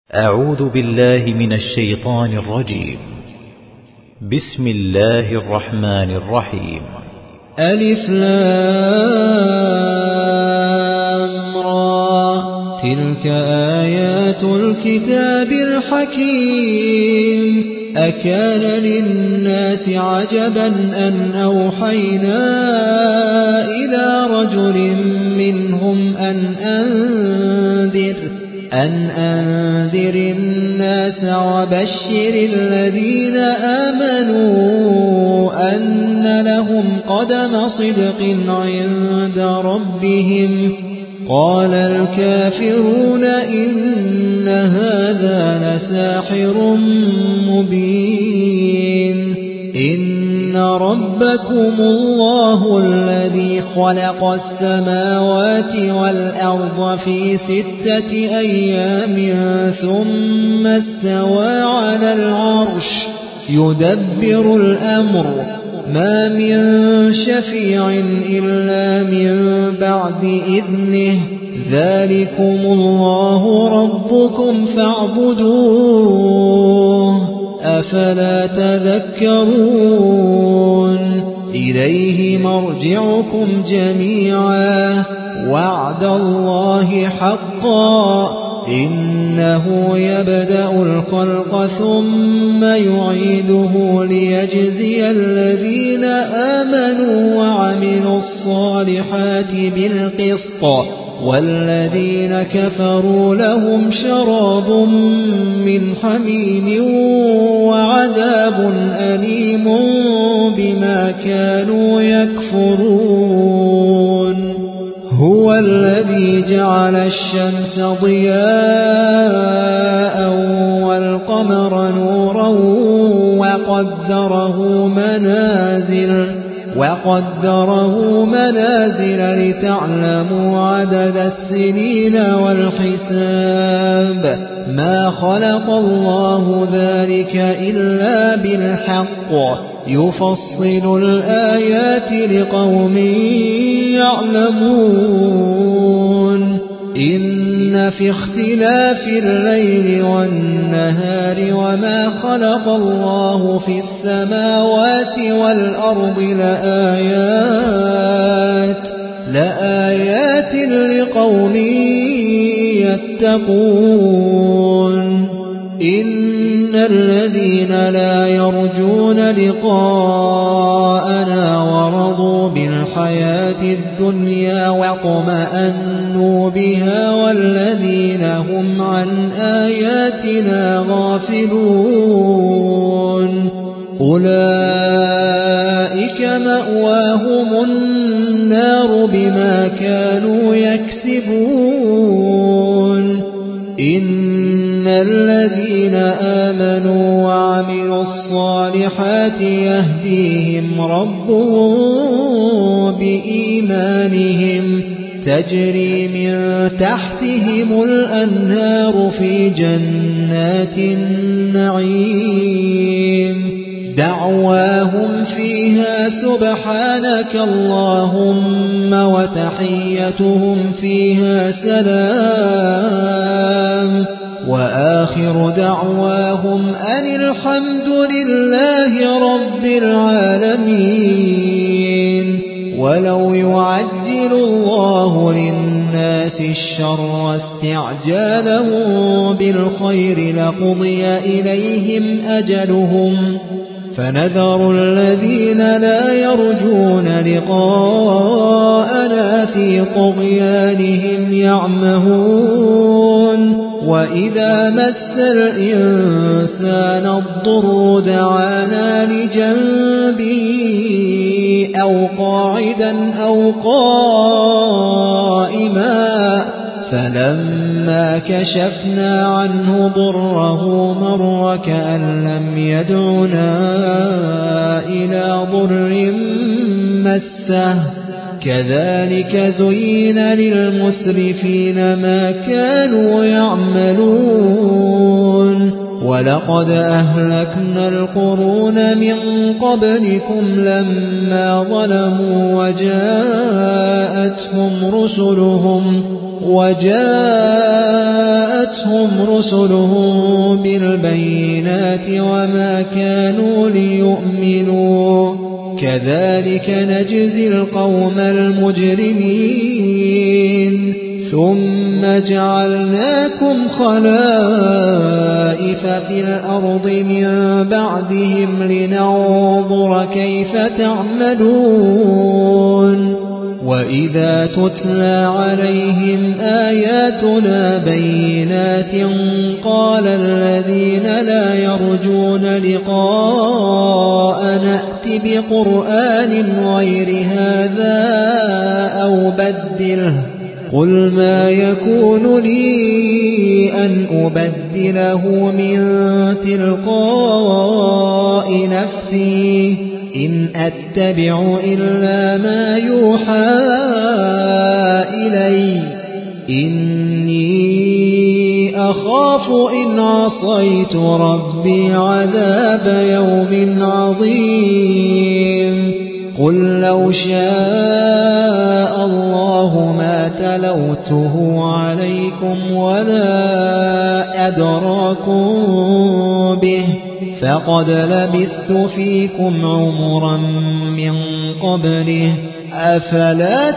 أعوذ بالله من الشيطان الرجيم. بسم الله الرحمن الرحيم. ألف لام را تلك آيات الكتاب الحكيم. أكان للناس عجبا أن أوحينا إلى رجل منهم أن أنذر الناس وبشر الذين آمنوا أن لهم قدم صدق عند ربهم. قال الكافرون إن هذا لساحر مبين. إن ربكم الله الذي خلق السماوات والأرض في 6 أيام ثم استوى على العرش يدبر الأمر ما من شفيع إلا من بعد إذنه. ذلكم الله ربكم فاعبدوه أفلا تذكرون. إليه مرجعكم جميعا وعد الله حقا. إنه يبدأ الخلق ثم يعيده ليجزي الذين آمنوا وعملوا الصالحات بالقسط والذين كفروا لهم شراب من حميم وعذاب أليم بما كانوا يكفرون. هو الذي جعل الشمس ضياء والقمر نورا وقدره منازل لتعلموا عدد السنين والحساب. ما خلق الله ذلك إلا بالحق يفصل الآيات لقوم يعلمون. إن في اختلاف الليل والنهار وما خلق الله في السماوات والأرض لآيات لقوم يتقون. إن الذين لا يرجون لقاءنا ورضوا بالحياة الدنيا واطمأنوا بها والذين هم عن آياتنا غافلون أولئك مأواهم النار بما كانوا يكسبون. إن الذين آمنوا وعملوا الصالحات يهديهم ربهم بإيمانهم تجري من تحتهم الأنهار في جنات النعيم. دعواهم فيها سبحانك اللهم وتحيتهم فيها سلام. وآخر دعواهم أن الحمد لله رب العالمين. ولو يعجل الله للناس الشر استعجالهم بالخير لقضي إليهم أجلهم فنذر الذين لا يرجون لقاءنا في طغيانهم يعمهون. وإذا مس الإنسان الضر دعانا لجنبه أو قاعدا أو قائما فلما كشفنا عنه ضره مر كأن لم يدعنا إلى ضر مسه. كذلك زين للمسرفين ما كانوا يعملون. وَلَقَدْ أَهْلَكْنَا الْقُرُونَ مِنْ قَبْلِكُمْ لَمَّا ظَلَمُوا وَجَاءَتْهُمْ رُسُلُهُم بِالْبَيِّنَاتِ وَمَا كَانُوا لِيُؤْمِنُوا كَذَلِكَ نَجْزِي الْقَوْمَ الْمُجْرِمِينَ ثُمَّ جَعَلْنَاكُمْ خَلَائِفَ فِي الْأَرْضِ مِنْ بَعْدِهِمْ لِنَنظُرَ كَيْفَ تَعْمَلُونَ وَإِذَا تُتْلَى عَلَيْهِمْ آيَاتُنَا بَيِّنَاتٍ قَالَ الَّذِينَ لَا يَرْجُونَ لِقَاءَنَا ائْتِ بِقُرْآنٍ غَيْرِ هَذَا أَوْ بَدِّلْهُ قُلْ مَا يَكُونُ لِي أَنْ أُبَدِّلَهُ مِنْ تِلْقَاءِ نَفْسِي إِنْ أَتَّبِعُ إِلَّا مَا يُوحَى إِلَيَّ إِنِّي أَخَافُ إِنْ عَصَيْتُ رَبِّي عَذَابَ يَوْمٍ عَظِيمٍ قُل لَّوْ شَاءَ اللَّهُ مَا تَلَوْتُهُ عَلَيْكُمْ وَلَا أَدْرَاكُم بِهِ فَقَدْ لَبِثْتُ فِيكُمْ عُمُرًا مِّن قَبْلِهِ أَفَلَا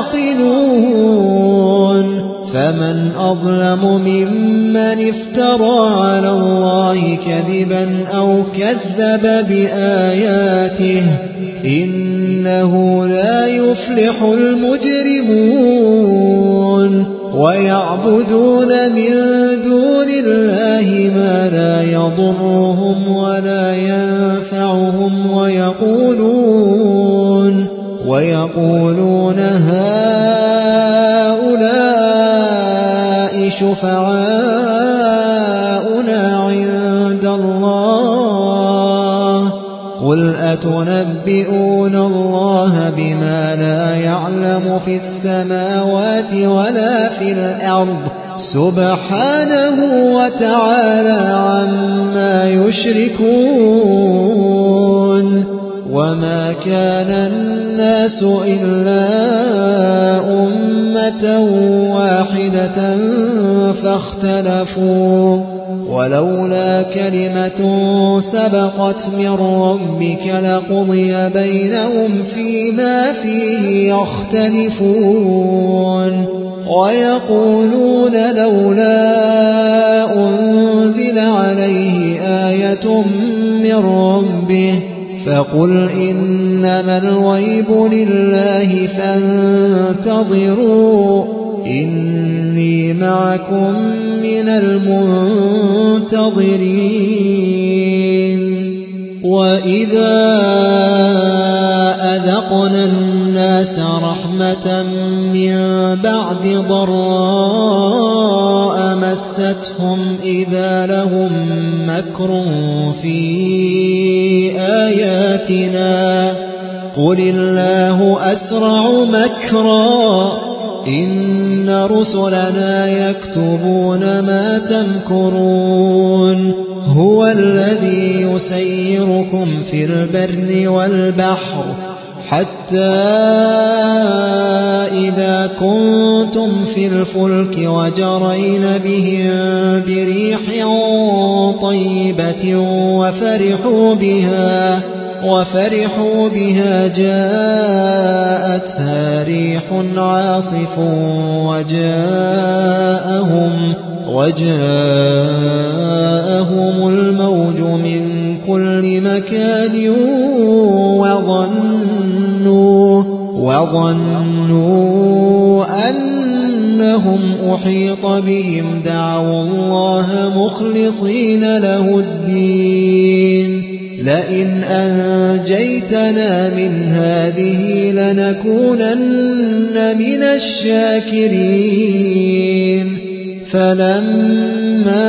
تَعْقِلُونَ فَمَنْ أَظْلَمُ مِمَّنِ افْتَرَى عَلَى اللَّهِ كَذِبًا أَوْ كَذَّبَ بِآيَاتِهِ إِنَّهُ لا يُفْلِحُ الْمُجْرِمُونَ وَيَعْبُدُونَ مِن دُونِ اللَّهِ مَا لَا يَضُرُّهُمْ وَلَا يَنفَعُهُمْ وَيَقُولُونَ هَؤُلَاءِ شُفَعَاؤُنَا عِندَ اللَّهِ قُلْ أَتُنَبِّئُونَ اللَّهَ بِمَا لَا يَعْلَمُ فِي السَّمَاوَاتِ وَلَا فِي الْأَرْضِ سُبْحَانَهُ وَتَعَالَى عَمَّا يُشْرِكُونَ وَمَا كَانَ النَّاسُ إِلَّا أُمَّةً وَاحِدَةً فَاخْتَلَفُوا وَلَوْلَا كَلِمَةٌ سَبَقَتْ مِنْ رَبِّكَ لَقُضِيَ بَيْنَهُمْ فِيمَا فِيهِ يَخْتَلِفُونَ وَيَقُولُونَ لَوْلَا أُنْزِلَ عَلَيْهِ آيَةٌ مِّن رَّبِّهِ فَقُلْ إِنَّمَا الْغَيْبُ لِلَّهِ فَانتَظِرُوا إِنِّي مَعَكُمْ مِنَ الْمُنتَظِرِينَ وَإِذَا أَذَقْنَا النَّاسَ رَحْمَةً مِّن بَعْدِ ضَرَّاءَ مَسَّتْهُمْ إِذَا لَهُم مَّكْرٌ فِي آيَاتِنَا قُلِ اللَّهُ أَسْرَعُ مَكْرًا إِنَّ رُسُلَنَا يَكْتُبُونَ مَا تَمْكُرُونَ هُوَ الَّذِي يُسَيِّرُكُمْ فِي الْبَرِّ وَالْبَحْرِ حَتَّى إِذَا كُنتُمْ فِي الْفُلْكِ وَجَرَيْنَ بِهِم بِرِيحٍ طَيِّبَةٍ وَفَرِحُوا بِهَا جَاءَتْهَا رِيحٌ عَاصِفٌ وَجَاءَهُمُ الْمَوْجُ مِنْ كُلِّ مَكَانٍ وَظَنُّوا أَنَّهُمْ أُحِيطَ بِهِمْ دَعَوُا اللَّهَ مُخْلِصِينَ لَهُ الدِّينَ لَئِنْ أَنْجَيْتَنَا مِنْ هَذِهِ لَنَكُونَنَّ مِنَ الشَّاكِرِينَ فَلَمَّا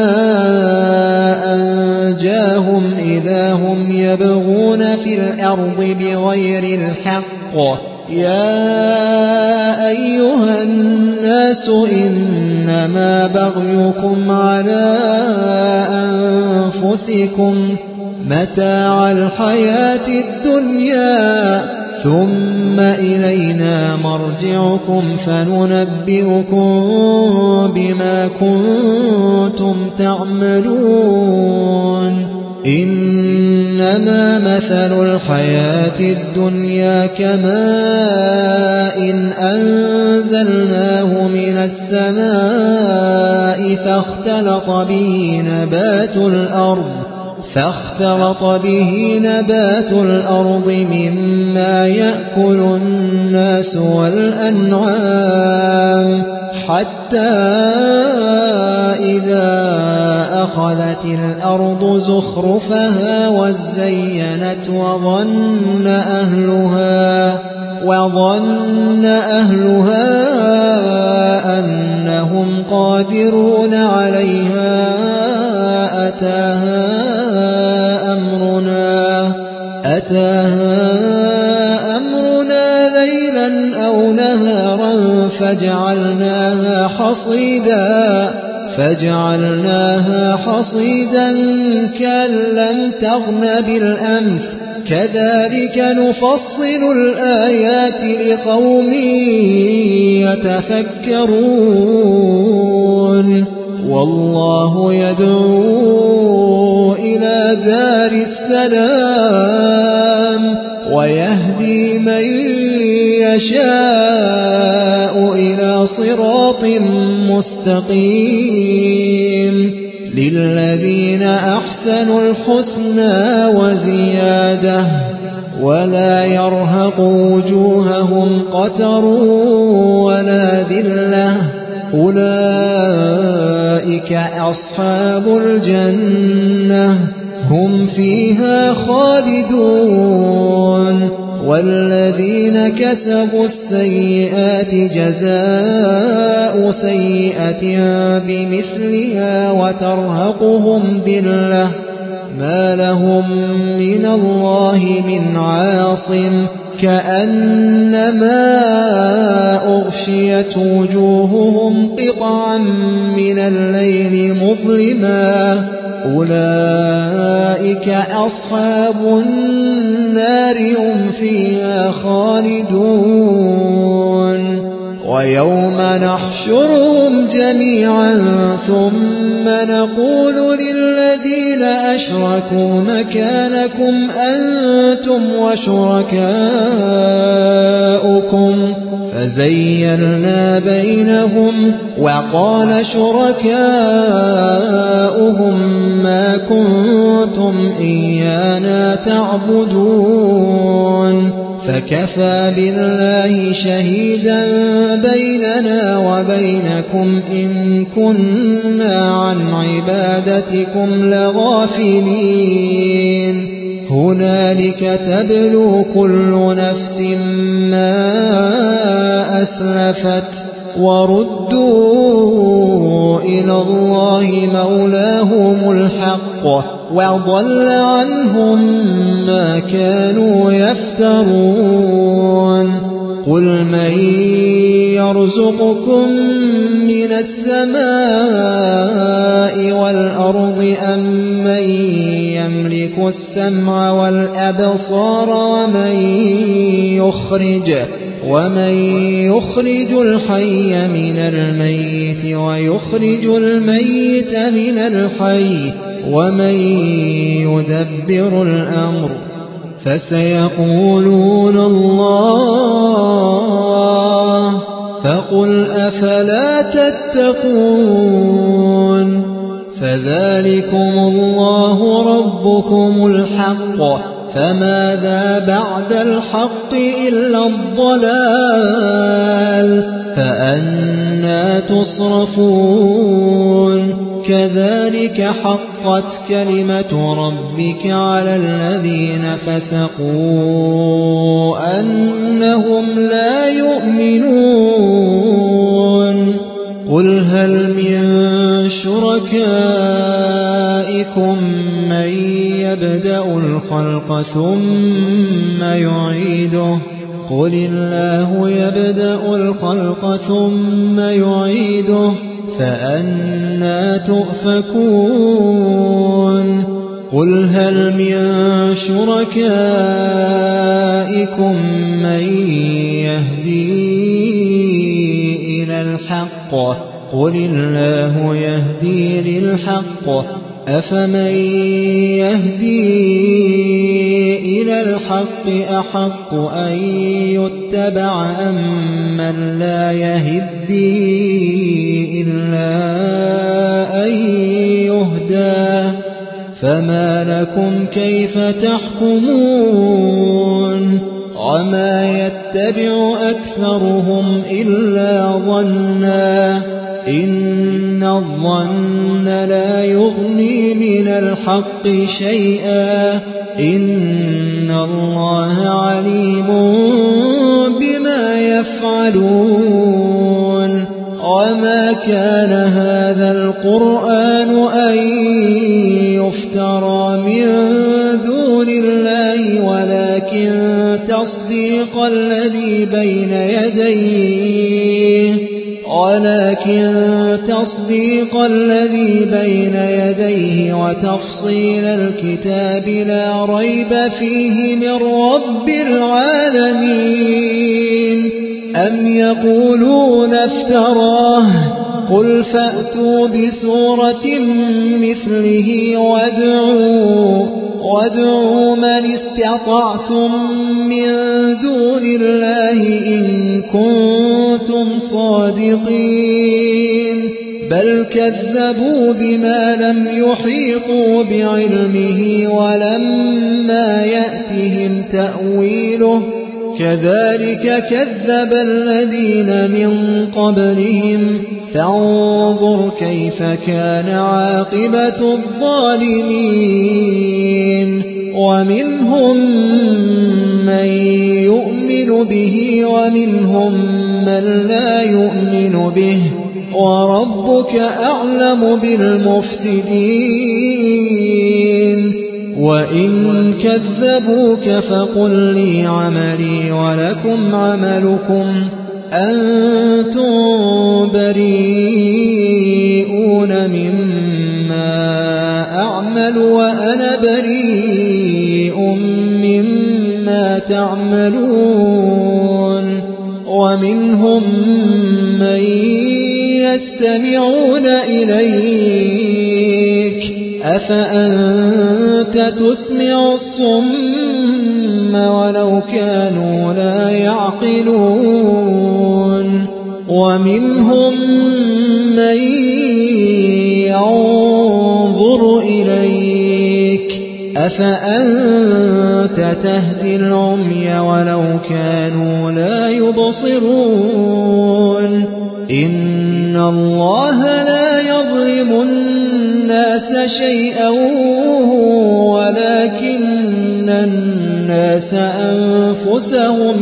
أَنْجَاهُمْ إِذَا هُمْ يَبْغُونَ فِي الْأَرْضِ بِغَيْرِ الْحَقِّ يَا أَيُّهَا النَّاسُ إِنَّمَا بَغْيُكُمْ عَلَى أنفسكم متاع الحياة الدنيا ثم إلينا مرجعكم فننبئكم بما كنتم تعملون إنما مثل الحياة الدنيا كماء أنزلناه من السماء فاختلط به نبات الأرض مما يأكل الناس والأنعام حتى إذا أخذت الأرض زخرفها وزينت وظن أهلها أنهم قادرون عليها أتاها أمرنا ليلا أو نهارا فجعلناها حصيدا كأن لم تغن بالأمس كذلك نفصل الآيات لقوم يتفكرون والله يدعو إلى دار السلام ويهدي من يشاء إلى صراط مستقيم للذين أحسنوا الحسنى وزيادة ولا يرهق وجوههم قتر ولا ذلة أولئك أصحاب الجنة هم فيها خالدون والذين كسبوا السيئات جزاء سيئة بمثلها وترهقهم ذلة ما لهم من الله من عاصم كأنما أغشيت وجوههم قطعا من الليل مظلما أولئك أصحاب النار هم فيها خالدون ويوم نحشرهم جميعا ثم نقول للذين أشركوا مكانكم أنتم وشركاؤكم فزيّلنا بينهم وقال شركاؤهم ما كنتم إيانا تعبدون فكفى بالله شهيدا بيننا وبينكم إن كنا عن عبادتكم لغافلين هنالك تبلو كل نفس ما أسلفت وردوا إلى الله مولاهم الحق وضل عنهم ما كانوا يفترون قل من يرزقكم من السماء والأرض أم من يملك السمع والأبصار ومن يخرج الحي من الميت ويخرج الميت من الحي ومن يدبر الأمر فسيقولون الله فقل أفلا تتقون فذلكم الله ربكم الحق فماذا بعد الحق إلا الضلال فأنى تصرفون كذلك حقت كلمة ربك على الذين فسقوا أنهم لا يؤمنون قل هل من شركائكم من يبدأ الخلق ثم يعيده قل الله يبدأ الخلق ثم يعيده فأنى تؤفكون قل هل من شركائكم من يهدي إلى الحق قل الله يهدي للحق أفمن يهدي إلى الحق أحق أن يتبع أم من لا يهدي إلا أن يهدى فما لكم كيف تحكمون وما يتبع أكثرهم إلا ظنا إن الظن لا يغني من الحق شيئا إن الله عليم بما يفعلون وما كان هذا القرآن أن يفترى من دون الله ولكن تصديق الذي بين يديه وتفصيل الكتاب لا ريب فيه من رب العالمين أم يقولون افتراه قل فأتوا بسورة مثله وادعوا من استطعتم من دون الله إن كنتم صادقين بل كذبوا بما لم يحيطوا بعلمه ولما يأتهم تأويله كذلك كذب الذين من قبلهم فانظر كيف كان عاقبة الظالمين ومنهم من يؤمن به ومنهم من لا يؤمن به وربك أعلم بالمفسدين وإن كذبوك فقل لي عملي ولكم عملكم أنتم بريئون مما أعمل وأنا بريء مما تعملون ومنهم من يستمعون إليك أفأنت تسمع الصم ولو كانوا لا يعقلون ومنهم من ينظر إليك أفأنت تهدي العمي ولو كانوا لا يبصرون إن الله لا يظلم الناس شيئا ولكن الناس أنفسهم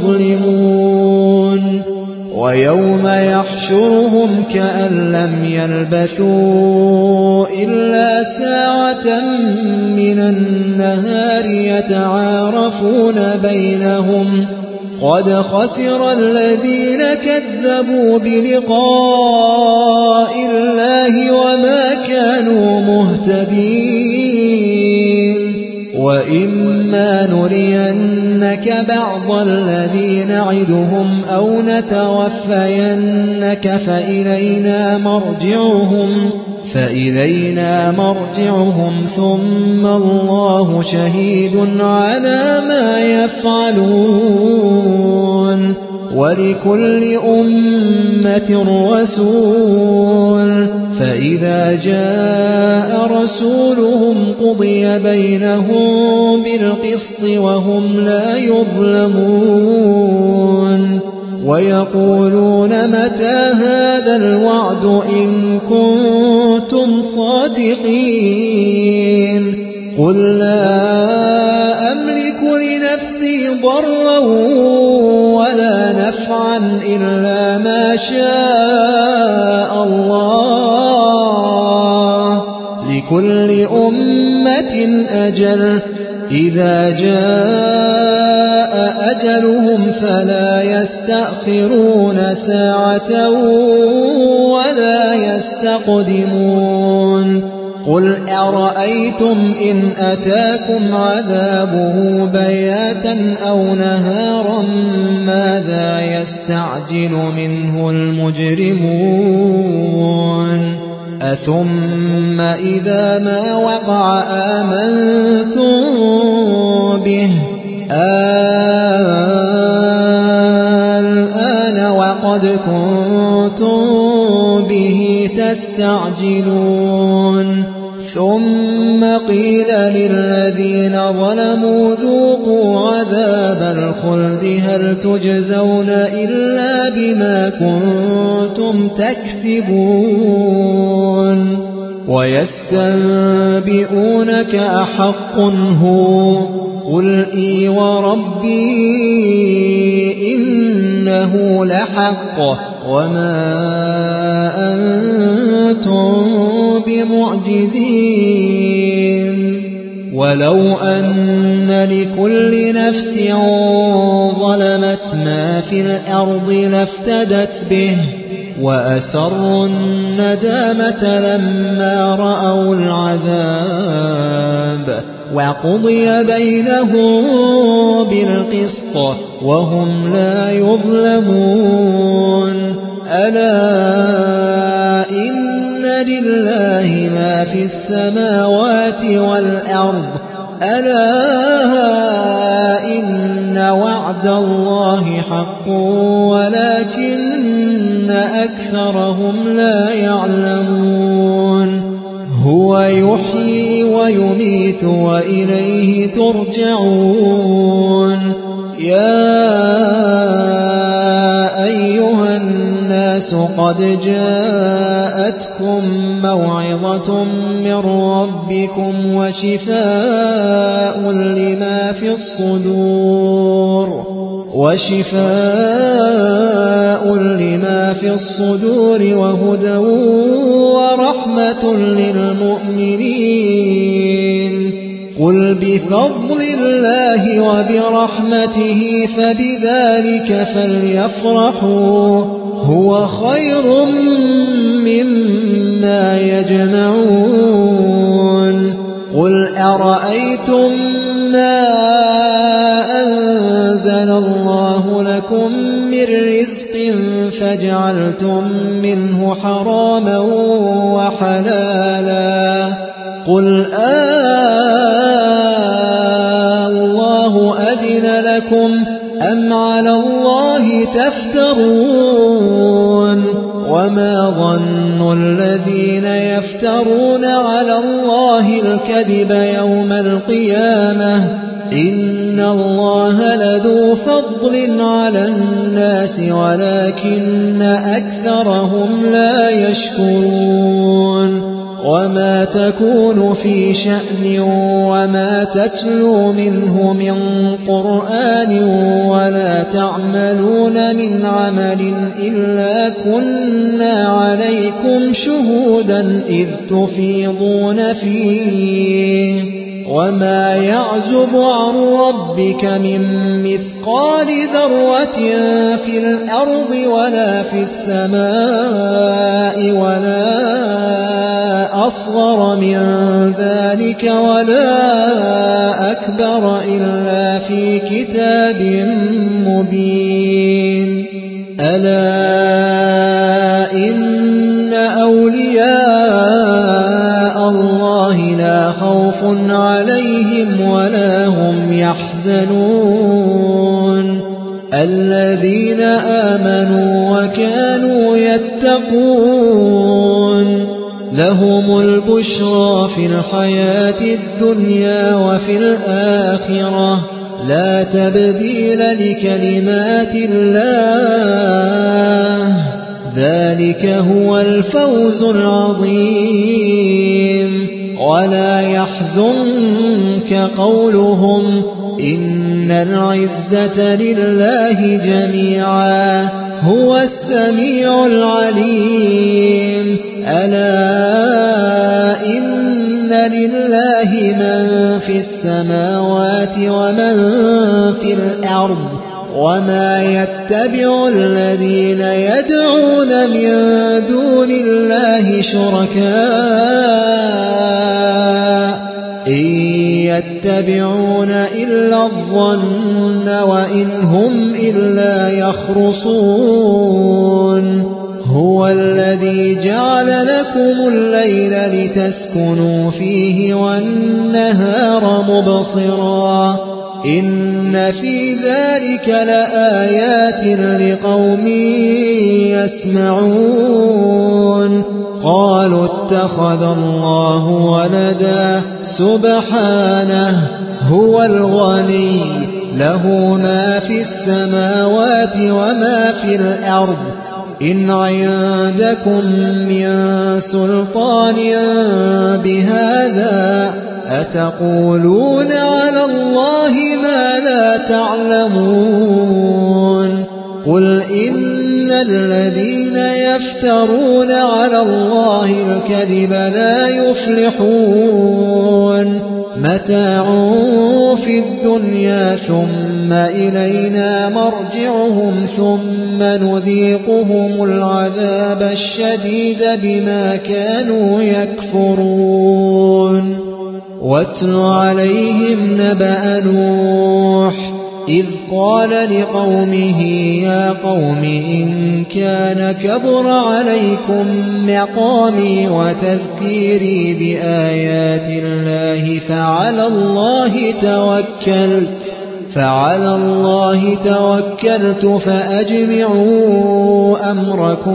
يظلمون ويوم يحشرهم كأن لم يلبثوا إلا ساعة من النهار يتعارفون بينهم قد خسر الذين كذبوا بلقاء الله وما كانوا مهتدين وإما نرينك بعض الذي نعدهم أو نتوفينك فإلينا مرجعهم ثم الله شهيد على ما يفعلون ولكل أمة رسول فإذا جاء رسولهم قضي بينهم بالقسط وهم لا يظلمون ويقولون متى هذا الوعد إن كنتم صادقين قل لا أملك لنفسي ضرا ولا نفعا إلا ما شاء الله لكل أمة أجل إذا جاء أجلهم فلا يستأخرون ساعة ولا يستقدمون قل أرأيتم إن أتاكم عذابه بياتا أو نهارا ماذا يستعجل منه المجرمون أثم إذا ما وقع آمنتم به الآن وقد كنتم به تستعجلون ثم قيل للذين ظلموا ذوقوا عذاب الخلد هل تجزون إلا بما كنتم تكسبون ويستنبئونك أحق هو قل إي وربي إنه لحق وما أنتم بمعجزين ولو أن لكل نفس ظلمت ما في الأرض لافتدت به وأسروا الندامة لما رأوا العذاب وقضي بينهم بالقسط وهم لا يظلمون ألا إن لله ما في السماوات والأرض ألا إن وعد الله حق ولكن أكثرهم لا يعلمون هو يحيي ويميت وإليه ترجعون يا أيها الناس قد جاءتكم موعظة من ربكم وشفاء لما في الصدور وهدى ورحمة للمؤمنين قل بفضل الله وبرحمته فبذلك فليفرحوا هو خير مما يجمعون قل أرأيتم ما أنزل الله لكم من رزق فجعلتم منه حراما وحلالا قل الله أذن لكم أم على الله تفترون وما ظن الذين يفترون على الله الكذب يوم القيامة إن الله لذو فضل على الناس ولكن أكثرهم لا يشكرون وما تكون في شأن وما تتلو منه من قرآن ولا تعملون من عمل إلا كنا عليكم شهودا إذ تفيضون فيه وما يعزب عن ربك من مثقال ذرة في الأرض ولا في السماء ولا أصغر من ذلك ولا أكبر إلا في كتاب مبين ألا إن أولياء الله لا خوف عليهم ولا هم يحزنون الذين آمنوا وكانوا يتقون لهم البشرى في الحياة الدنيا وفي الآخرة لا تبديل لكلمات الله ذلك هو الفوز العظيم ولا يحزنك قولهم إن العزة لله جميعا هو السميع العليم ألا إن لله من في السماوات ومن في الأرض وما يتبع الذين يدعون من دون الله شركاء إن يتبعون إلا الظن وإن هم إلا يخرصون هو الذي جعل لكم الليل لتسكنوا فيه والنهار مبصرا إن في ذلك لآيات لقوم يسمعون قالوا اتخذ الله ولدا سبحانه هو الغني له ما في السماوات وما في الأرض إن عندكم من سلطان بهذا أتقولون على الله ما لا تعلمون قل إن الذين يفترون على الله الكذب لا يفلحون متاع في الدنيا ثم إلينا مرجعهم ثم نذيقهم العذاب الشديد بما كانوا يكفرون واتل عليهم نبأ نوح إذ قال لقومه يا قوم إن كان كبر عليكم مقامي وتذكيري بآيات الله فعلى الله توكلت فأجمعوا أمركم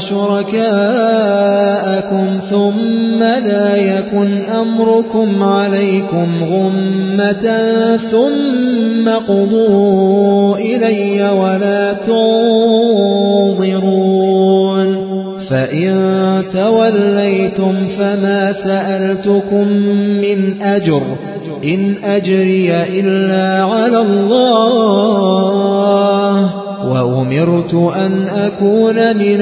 وشركاءكم ثم لا يكن أمركم عليكم غمة ثم قضوا إلي ولا تنظرون فإن توليتم فما سألتكم من أجر إن أجري إلا على الله وأمرت أن أكون من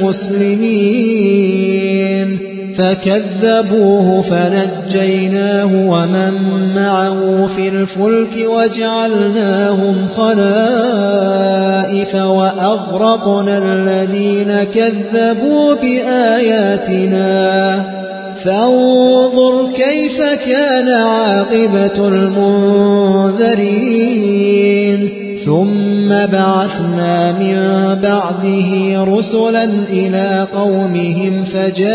المسلمين فكذبوه فنجيناه ومن معه في الفلك وجعلناهم خلائف وأغرقنا الذين كذبوا بآياتنا فانظر كيف كان عاقبة المنذرين ثم بعثنا من بعده رسلا إلى قومهم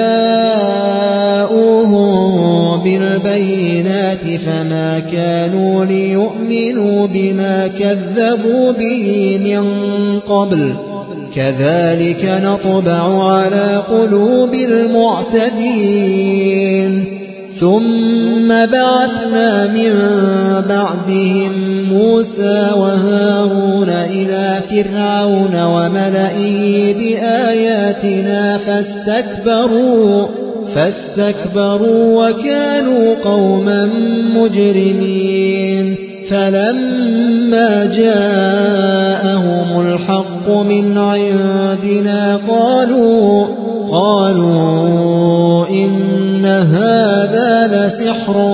فجاءوهم بالبينات فما كانوا ليؤمنوا بما كذبوا به من قبل كذلك نطبع على قلوب المعتدين ثم بعثنا من بعدهم موسى وهارون إلى فرعون وملئه بآياتنا فاستكبروا وكانوا قوما مجرمين فلما جاءهم الحق من عندنا قالوا إن هذا لسحر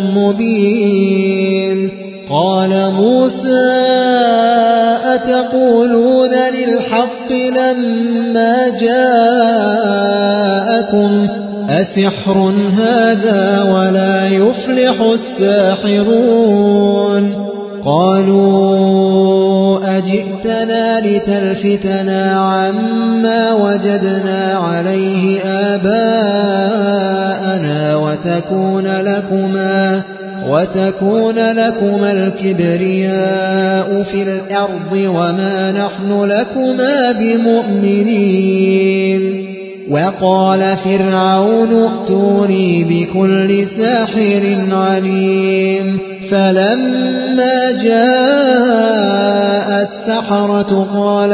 مبين قال موسى أتقولون للحق لما جاءكم أسحر هذا ولا يفلح الساحرون قالوا أجئتنا لتلفتنا عما وجدنا عليه آباءنا وتكون لكما الكبرياء في الأرض وما نحن لكما بمؤمنين وقال فرعون ائتوني بكل ساحر عليم فلما جاء السحرة قال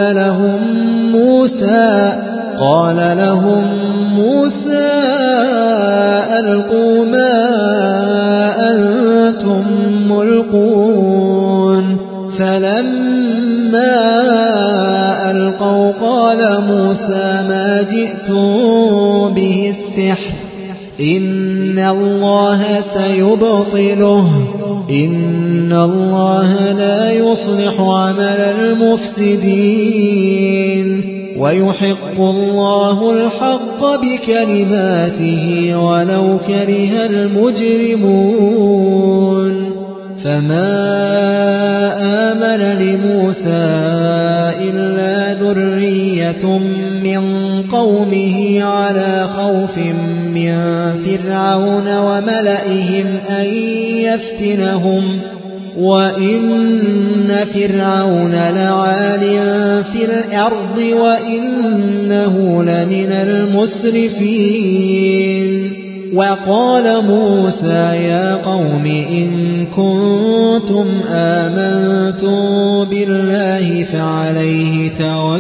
لهم موسى ألقوا ما أنتم ملقون فلما ألقوا قال موسى ما جئتم به السحر إن الله سيبطله إن الله لا يصلح عمل المفسدين ويحق الله الحق بكلماته ولو كره المجرمون فما آمن لموسى إلا ذرية من قومه على خوف من فرعون وملئهم أن يفتنهم وإن فرعون لعال في الأرض وإنه لمن المسرفين وقال موسى يا قوم إن كنتم آمنتم بالله فعليه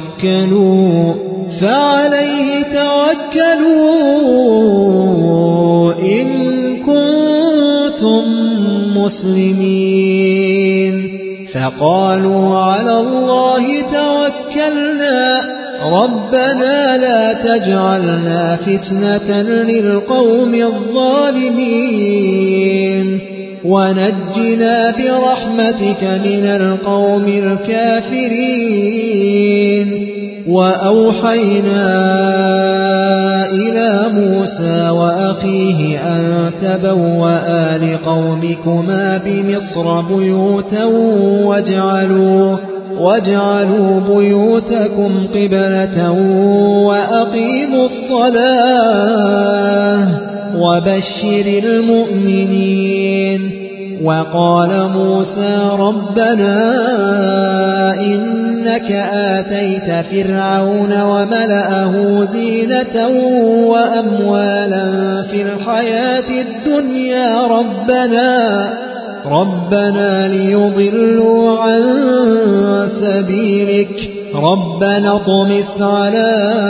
توكلوا إن كنتم مسلمين فقالوا على الله توكلنا ربنا لا تجعلنا فتنة للقوم الظالمين ونجنا برحمتك من القوم الكافرين وأوحينا إلى موسى وأخيه أن تبوأ لقومكما بمصر بيوتا واجعلوا بيوتكم قبلة وأقيموا الصلاة وبشر المؤمنين وقال موسى ربنا إنك آتيت فرعون وملأه زينة وأموالا في الحياة الدنيا ربنا ليضلوا عن سبيلك ربنا اطمس على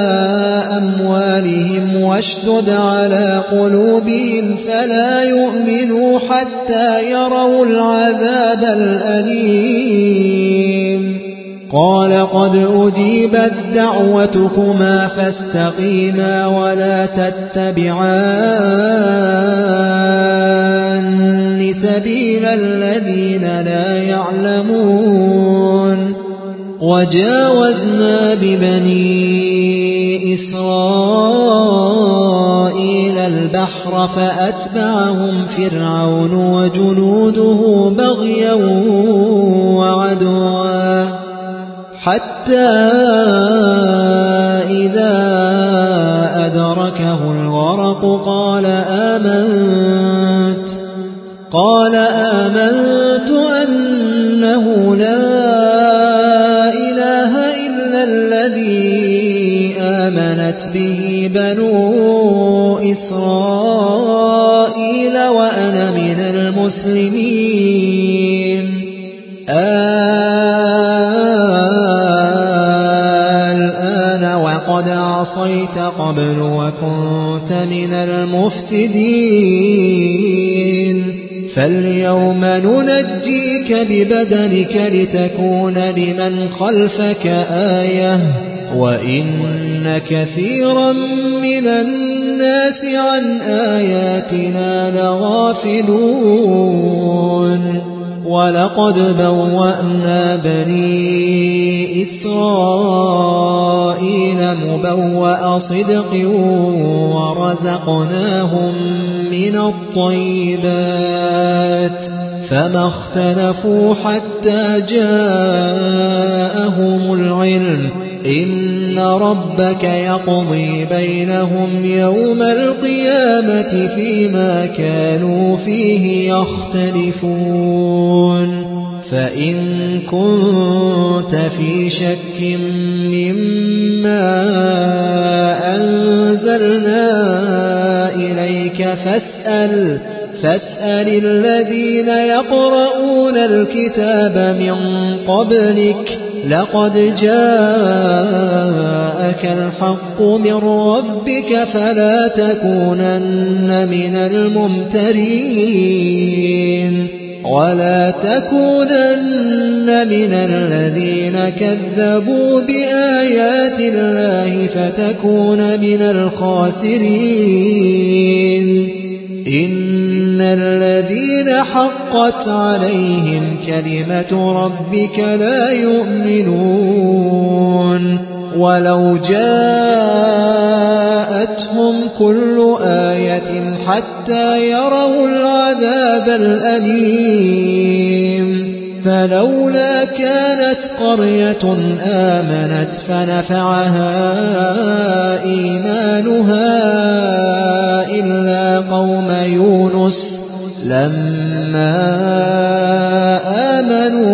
أموالهم واشدد على قلوبهم فلا يؤمنوا حتى يروا العذاب الأليم قال قد أجيبت دعوتكما فاستقيما ولا تتبعان سبيل الذين لا يعلمون وجاوزنا ببني إسرائيل البحر فأتبعهم فرعون وجنوده بغيا وعدوا حتى إذا أدركه الغرق قال آمنت أنه لا إله إلا الذي آمنت به بنو إسرائيل وأنا من المسلمين الآن وقد عصيت قبل وكنت من المفسدين فاليوم ننجيك ببدنك لتكون لمن خلفك آية وإن كثيرا من الناس عن آياتنا لغافلون ولقد بوأنا بني إسرائيل مبوأ صدق ورزقناهم من الطيبات فما اختلفوا حتى جاءهم العلم إن ربك يقضي بينهم يوم القيامة فيما كانوا فيه يختلفون فإن كنت في شك مما أنزلنا إليك فاسأل الذين يقرؤون الكتاب من قبلك لقد جاءك الحق من ربك فلا تكونن من الممترين ولا تكونن من الذين كذبوا بآيات الله فتكون من الخاسرين إن الذين حقت عليهم كلمة ربك لا يؤمنون ولو جاءتهم كل آية حتى يروا العذاب الأليم فلولا كانت قرية آمنت فنفعها إيمانها إلا قوم يونس لما آمنوا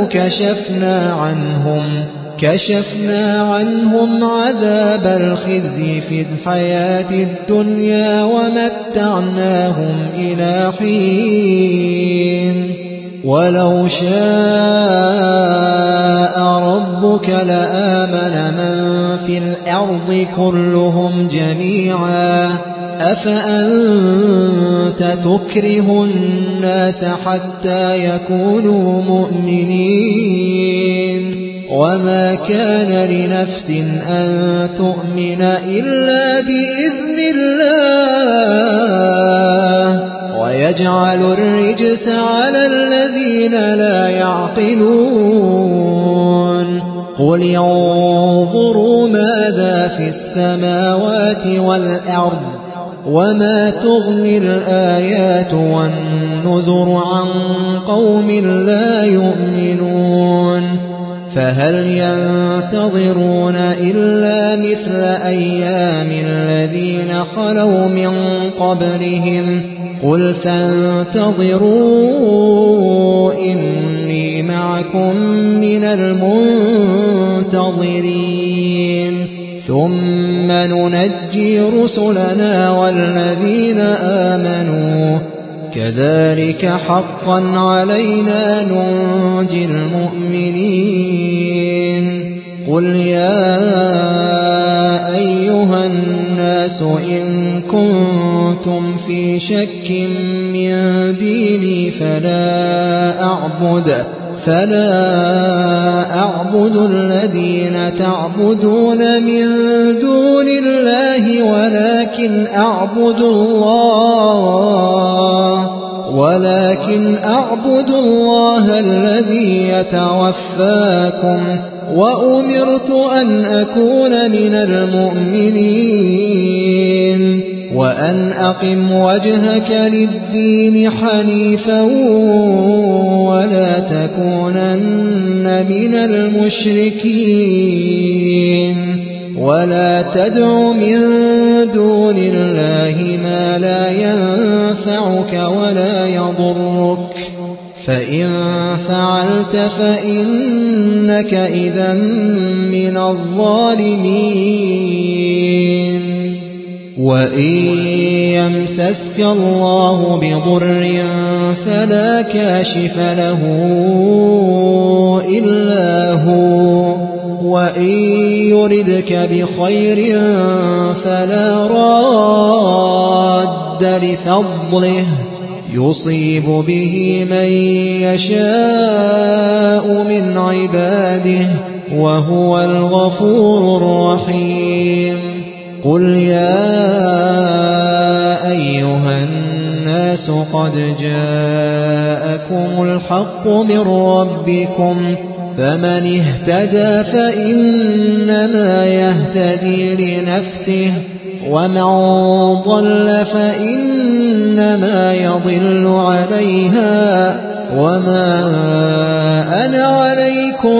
كشفنا عنهم عذاب الخزي في الحياة الدنيا ومتعناهم إلى حين ولو شاء ربك لآمن من في الأرض كلهم جميعا أفأنت تكره الناس حتى يكونوا مؤمنين وما كان لنفس أن تؤمن إلا بإذن الله ويجعل الرجس على الذين لا يعقلون قل انظروا ماذا في السماوات والأرض وما تغني الآيات والنذر عن قوم لا يؤمنون فهل ينتظرون إلا مثل أيام الذين خلوا من قبلهم قل فانتظروا إني معكم من المنتظرين ثم ننجي رسلنا والذين آمنوا كذلك حقا علينا ننجي المؤمنين قل يا أيها الناس إن كنتم في شك من ديني فلا أعبد الذين تعبدون من دون الله ولكن أعبد الله الذي يتوفاكم وأمرت أن أكون من المؤمنين وأن أقم وجهك للدين حنيفا ولا تكونن من المشركين ولا تدع من دون الله ما لا ينفعك ولا يضرك فإن فعلت فإنك إذا من الظالمين وإن يمسسك الله بضر فلا كاشف له إلا هو وإن يردك بخير فلا راد لفضله يصيب به من يشاء من عباده وهو الغفور الرحيم قل يا أيها الناس قد جاءكم الحق من ربكم فمن اهتدى فإنما يهتدي لنفسه ومن ضل فإنما يضل عليها وما أنا عليكم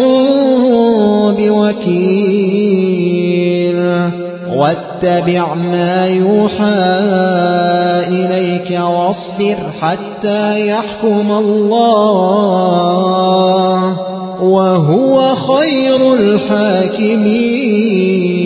بوكيل واتبع ما يوحى إليك واصبر حتى يحكم الله وهو خير الحاكمين